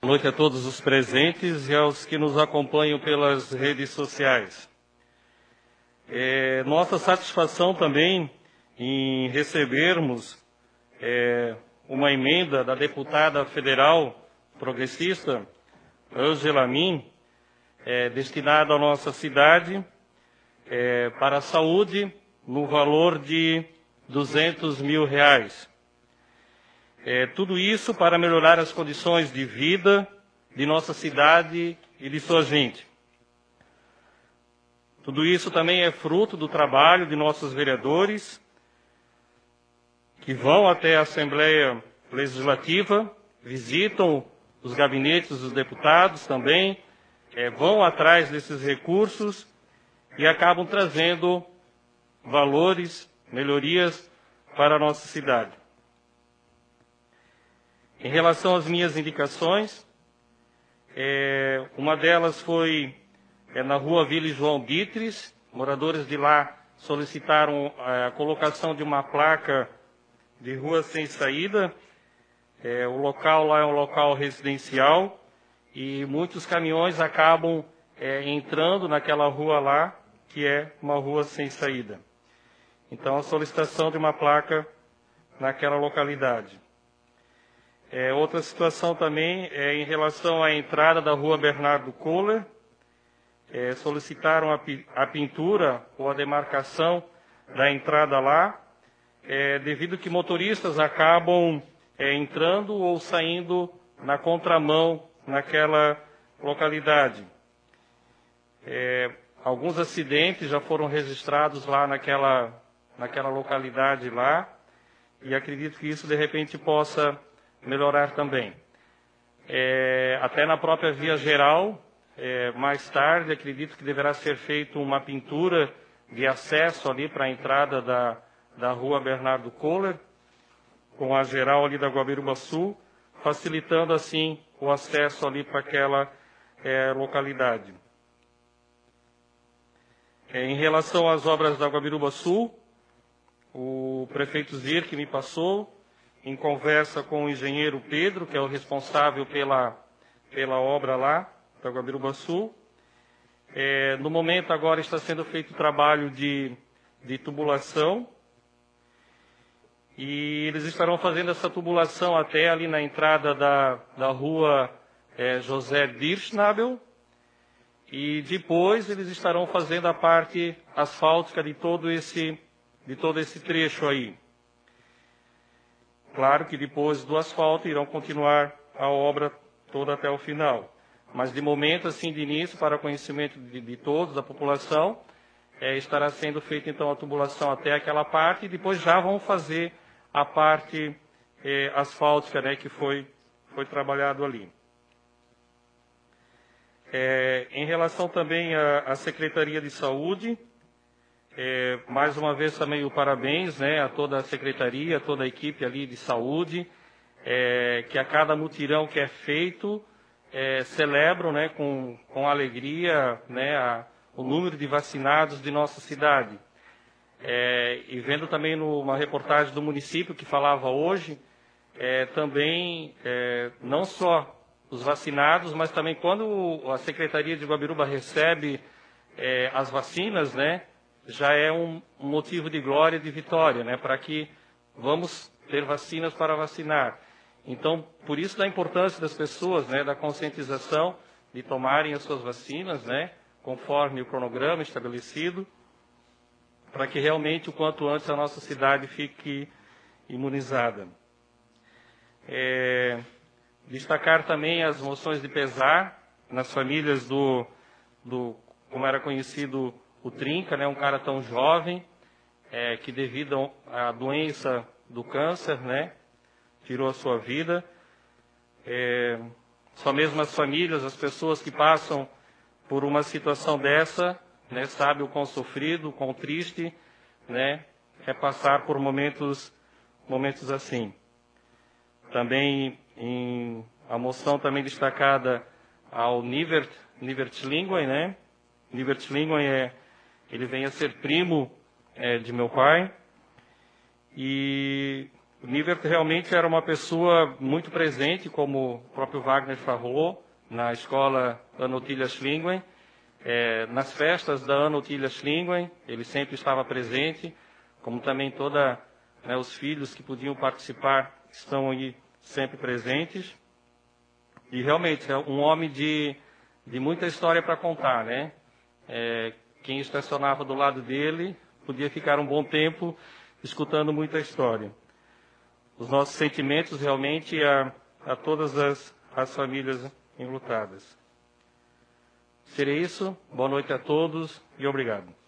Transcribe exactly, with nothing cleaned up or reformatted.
Boa noite a todos os presentes e aos que nos acompanham pelas redes sociais. É nossa satisfação também em recebermos é, uma emenda da deputada federal progressista, Ângela Amin, é, destinada à nossa cidade é, para a saúde, no valor de duzentos mil reais. É, tudo isso para melhorar as condições de vida de nossa cidade e de sua gente. Tudo isso também é fruto do trabalho de nossos vereadores, que vão até a Assembleia Legislativa, visitam os gabinetes dos deputados também, é, vão atrás desses recursos e acabam trazendo valores, melhorias para a nossa cidade. Em relação às minhas indicações, é, uma delas foi é, na rua Vila João Dietrich. Moradores de lá solicitaram a colocação de uma placa de rua sem saída. É, o local lá é um local residencial e muitos caminhões acabam é, entrando naquela rua lá, que é uma rua sem saída. Então, a solicitação de uma placa naquela localidade. É, outra situação também é em relação à entrada da rua Bernardo Kohler. É, solicitaram a, a pintura ou a demarcação da entrada lá, é, devido que motoristas acabam é, entrando ou saindo na contramão naquela localidade. É, alguns acidentes já foram registrados lá naquela, naquela localidade lá, e acredito que isso de repente possa melhorar também. É, até na própria via geral, é, mais tarde, acredito que deverá ser feita uma pintura de acesso ali para a entrada da, da rua Bernardo Kohler, com a geral ali da Guabiruba Sul, facilitando assim o acesso ali para aquela é, localidade. É, em relação às obras da Guabiruba Sul, o prefeito Zir, que me passou, em conversa com o engenheiro Pedro, que é o responsável pela, pela obra lá, da Guabiruba Sul. É, no momento agora está sendo feito o trabalho de, de tubulação, e eles estarão fazendo essa tubulação até ali na entrada da, da rua é, José Dirschnabel, e depois eles estarão fazendo a parte asfáltica de todo esse, de todo esse trecho aí. Claro que depois do asfalto irão continuar a obra toda até o final. Mas de momento, assim, de início, para conhecimento de, de todos, da população, é, estará sendo feita então a tubulação até aquela parte e depois já vão fazer a parte é, asfáltica, né, que foi, foi trabalhado ali. É, em relação também à, à Secretaria de Saúde, É, mais uma vez também o parabéns, né, a toda a secretaria, a toda a equipe ali de saúde, é, que a cada mutirão que é feito, é, celebram, né, com, com alegria, né, a, o número de vacinados de nossa cidade. É, e vendo também numa reportagem do município que falava hoje, é, também é, não só os vacinados, mas também quando a Secretaria de Guabiruba recebe é, as vacinas, né, já é um motivo de glória e de vitória, né, para que vamos ter vacinas para vacinar. Então, por isso da importância das pessoas, né, da conscientização de tomarem as suas vacinas, né, conforme o cronograma estabelecido, para que realmente o quanto antes a nossa cidade fique imunizada. É, destacar também as moções de pesar nas famílias do, do como era conhecido, o Trinca, né, um cara tão jovem, é, que devido à doença do câncer, né, tirou a sua vida. É, só mesmo as famílias, as pessoas que passam por uma situação dessa, né, sabem o quão sofrido, o quão triste, né, é passar por momentos, momentos assim. Também em a moção também destacada ao Nivert, Nivert Linguen, né, Nivert Linguen é ele vem a ser primo é, de meu pai, e O Nivert realmente era uma pessoa muito presente, como o próprio Wagner falou, na escola Ana Otília Schlinguen, é, nas festas da Ana Otília Schlinguen, ele sempre estava presente, como também toda, né, os filhos que podiam participar estão aí sempre presentes. E realmente é um homem de, de muita história para contar, né? É, quem estacionava do lado dele podia ficar um bom tempo escutando muita história. Os nossos sentimentos realmente a, a todas as, as famílias enlutadas. Seria isso. Boa noite a todos e obrigado.